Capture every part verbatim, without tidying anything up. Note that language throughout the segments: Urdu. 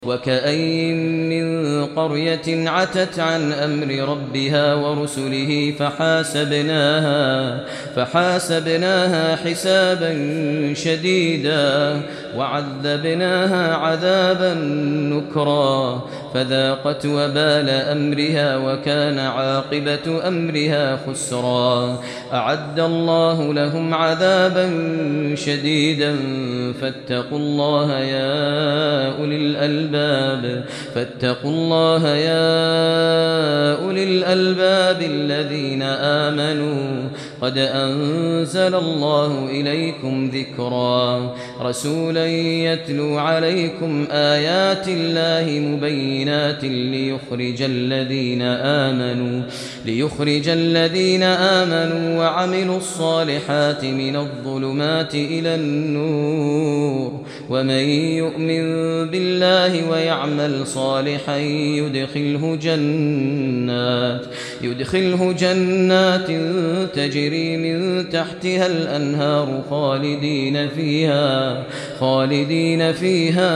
وكأين من قرية عتت عن أمر ربها ورسله فحاسبناها فحاسبناها حسابا شديدا وعذبناها عذابا نكرا فذاقت وبال أمرها وكان عاقبة أمرها خسرا أعد الله لهم عذابا شديدا فاتقوا الله يا أولي الألباب فاتقوا الله يا أولي الألباب الذين آمنوا قد أنزل الله إليكم ذكرا رسولا يتلو عليكم آيات الله مبينات ليخرج الذين آمنوا ليخرج الذين آمنوا وعملوا الصالحات من الظلمات إلى النور ومن يؤمن بالله ويعمل صالحا يدخله جنات يدخله جنات تجري من تحتها الأنهار خالدين فيها خالدين فيها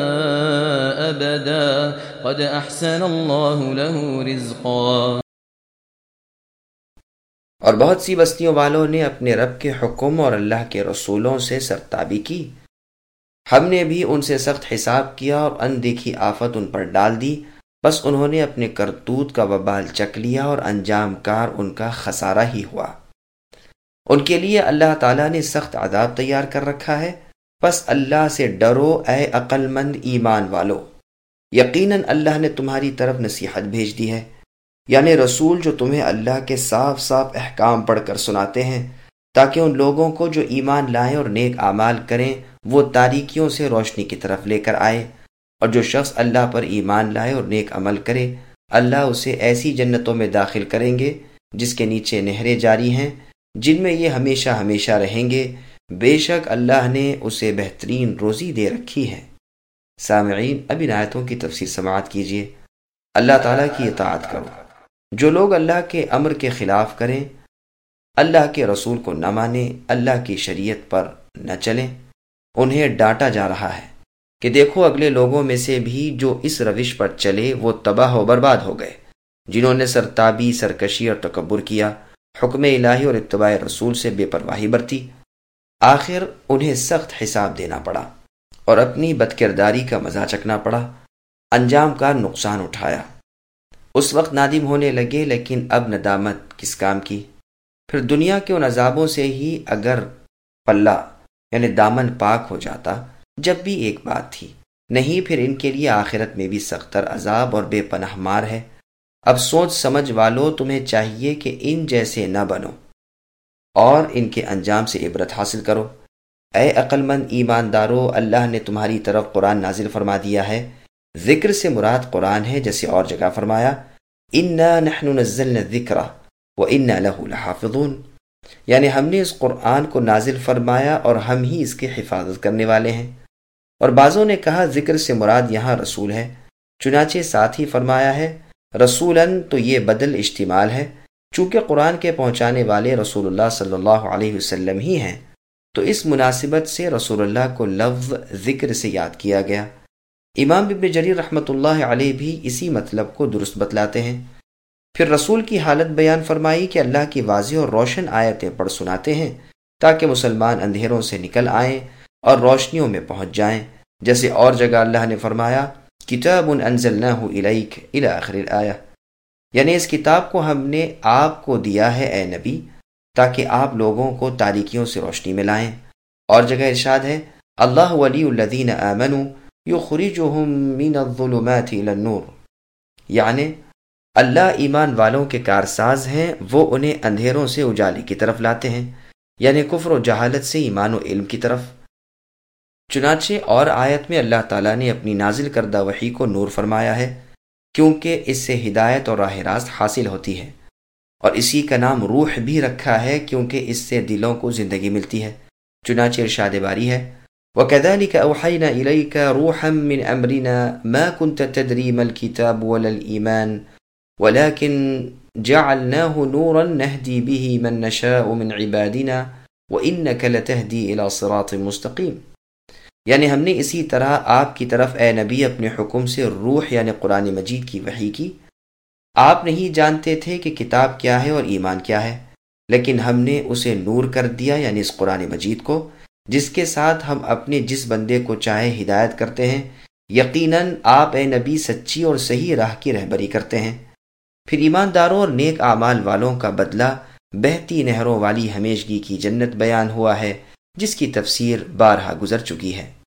أبدا قد أحسن الله له رزقا۔ اور بہت سی بستیوں والوں نے اپنے رب کے حکم اور اللہ کے رسولوں سے سرتابی کی، ہم نے بھی ان سے سخت حساب کیا اور اندیکھی آفت ان پر ڈال دی، بس انہوں نے اپنے کرتوت کا وبال چک لیا اور انجام کار ان کا خسارہ ہی ہوا۔ ان کے لیے اللہ تعالیٰ نے سخت عذاب تیار کر رکھا ہے، بس اللہ سے ڈرو اے عقل مند ایمان والو، یقیناً اللہ نے تمہاری طرف نصیحت بھیج دی ہے، یعنی رسول جو تمہیں اللہ کے صاف صاف احکام پڑھ کر سناتے ہیں، تاکہ ان لوگوں کو جو ایمان لائیں اور نیک اعمال کریں وہ تاریکیوں سے روشنی کی طرف لے کر آئے، اور جو شخص اللہ پر ایمان لائے اور نیک عمل کرے اللہ اسے ایسی جنتوں میں داخل کریں گے جس کے نیچے نہریں جاری ہیں، جن میں یہ ہمیشہ ہمیشہ رہیں گے، بے شک اللہ نے اسے بہترین روزی دے رکھی ہے۔ سامعین، اب ان آیتوں کی تفسیر سماعت کیجیے۔ اللہ تعالیٰ کی اطاعت کرو۔ جو لوگ اللہ کے امر کے خلاف کریں، اللہ کے رسول کو نہ مانیں، اللہ کی شریعت پر نہ چلیں، انہیں ڈانٹا جا رہا ہے کہ دیکھو اگلے لوگوں میں سے بھی جو اس روش پر چلے وہ تباہ و برباد ہو گئے، جنہوں نے سرتابی، سرکشی اور تکبر کیا، حکم الہی اور اتباع رسول سے بے پرواہی برتی، آخر انہیں سخت حساب دینا پڑا اور اپنی بدکرداری کا مزہ چکنا پڑا، انجام کا نقصان اٹھایا۔ اس وقت نادم ہونے لگے، لیکن اب ندامت کس کام کی؟ پھر دنیا کے ان عذابوں سے ہی اگر پلہ یعنی دامن پاک ہو جاتا جب بھی ایک بات تھی، نہیں پھر ان کے لیے آخرت میں بھی سختر عذاب اور بے پناہ مار ہے۔ اب سوچ سمجھ والو، تمہیں چاہیے کہ ان جیسے نہ بنو اور ان کے انجام سے عبرت حاصل کرو۔ اے عقل مند ایماندارو، اللہ نے تمہاری طرف قرآن نازل فرما دیا ہے۔ ذکر سے مراد قرآن ہے، جیسے اور جگہ فرمایا اِنَّا نَحْنُ نَزَّلْنَا الذِّكْرَ وَإِنَّا لَهُ لَحَافِظُونَ، یعنی ہم نے اس قرآن کو نازل فرمایا اور ہم ہی اس کی حفاظت کرنے والے ہیں۔ اور بعضوں نے کہا ذکر سے مراد یہاں رسول ہے، چنانچہ ساتھ ہی فرمایا ہے رسولاً، تو یہ بدل اشتمال ہے، چونکہ قرآن کے پہنچانے والے رسول اللہ صلی اللہ علیہ وسلم ہی ہیں، تو اس مناسبت سے رسول اللہ کو لفظ ذکر سے یاد کیا گیا۔ امام ابن جریر رحمۃ اللہ علیہ بھی اسی مطلب کو درست بتلاتے ہیں۔ پھر رسول کی حالت بیان فرمائی کہ اللہ کی واضح اور روشن آیتیں پڑھ سناتے ہیں تاکہ مسلمان اندھیروں سے نکل آئیں اور روشنیوں میں پہنچ جائیں، جیسے اور جگہ اللہ نے فرمایا کتاب انزلناہ الیک الی آخر الآیہ، یعنی اس کتاب کو ہم نے آپ کو دیا ہے اے نبی تاکہ آپ لوگوں کو تاریکیوں سے روشنی میں لائیں۔ اور جگہ ارشاد ہے اللہ ولی الذین آمنوا یخرجہم من الظلمات الی النور، یعنی اللہ ایمان والوں کے کارساز ہیں، وہ انہیں اندھیروں سے اجالے کی طرف لاتے ہیں، یعنی کفر و جہالت سے ایمان و علم کی طرف۔ چنانچہ اور آیت میں اللہ تعالیٰ نے اپنی نازل کردہ وحی کو نور فرمایا ہے، کیونکہ اس سے ہدایت اور راہ راست حاصل ہوتی ہے، اور اسی کا نام روح بھی رکھا ہے کیونکہ اس سے دلوں کو زندگی ملتی ہے۔ چنانچہ ارشاد باری ہے وَكَذَلِكَ أَوْحَيْنَا إِلَيْكَ رُوحًا مِّنْ أَمْرِنَا مَا كُنْتَ تَدْرِي مَا الْكِتَابُ وَلَا الْإِيمَانُ وَلَكِنْ جَعَلْنَاهُ نُورًا نَهْدِي بِهِ مَن نَّشَاءُ مِنْ عِبَادِنَا وَإِنَّكَ لَتَهْدِي إِلَى صِرَاطٍ مُسْتَقِيمٍ، یعنی ہم نے اسی طرح آپ کی طرف اے نبی اپنے حکم سے روح یعنی قرآن مجید کی وحی کی۔ آپ نہیں جانتے تھے کہ کتاب کیا ہے اور ایمان کیا ہے، لیکن ہم نے اسے نور کر دیا یعنی اس قرآن مجید کو، جس کے ساتھ ہم اپنے جس بندے کو چاہے ہدایت کرتے ہیں۔ یقیناً آپ اے نبی سچی اور صحیح راہ کی رہبری کرتے ہیں۔ پھر ایمانداروں اور نیک اعمال والوں کا بدلہ بہتی نہروں والی ہمیشگی کی جنت بیان ہوا ہے، جس کی تفسیر بارہا گزر چکی ہے۔